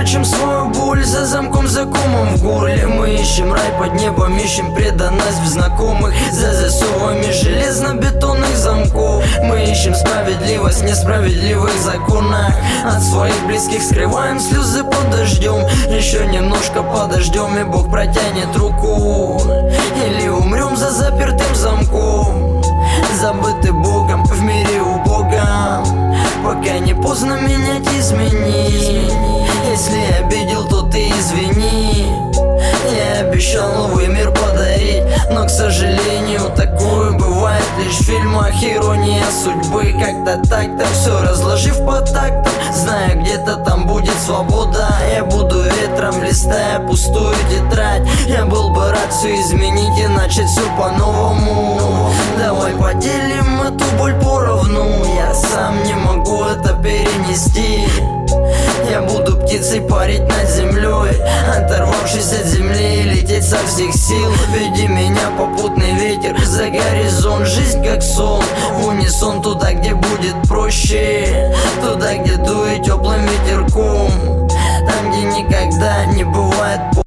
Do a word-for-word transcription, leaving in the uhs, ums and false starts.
Прячем свою боль за замком, за комом в горле. Мы ищем рай под небом, ищем преданность в знакомых, за засовами железно-бетонных замков. Мы ищем справедливость в несправедливых законах. От своих близких скрываем слезы под дождем. Еще немножко подождем, и Бог протянет руку. Или умрем за запертым замком, забыты Богом в мире убогом. Пока не поздно менять, измени. Если обидел, то ты извини. Я обещал новый мир подарить, но, к сожалению, такое бывает лишь в фильмах. Ирония судьбы, как-то так-то все разложив по тактам, зная, где-то там будет свобода. Я буду ветром, листая пустую тетрадь. Я был бы рад все изменить и начать все по-новому. Давай поделим эту боль поровну. Я сам не могу это перенести. Я буду птицей парить над землей, оторвавшись от земли, и лететь со всех сил. Веди меня, попутный ветер, за горизонт. Жизнь как сон, в унисон туда, где будет проще, туда, где дует теплым ветерком, там, где никогда не бывает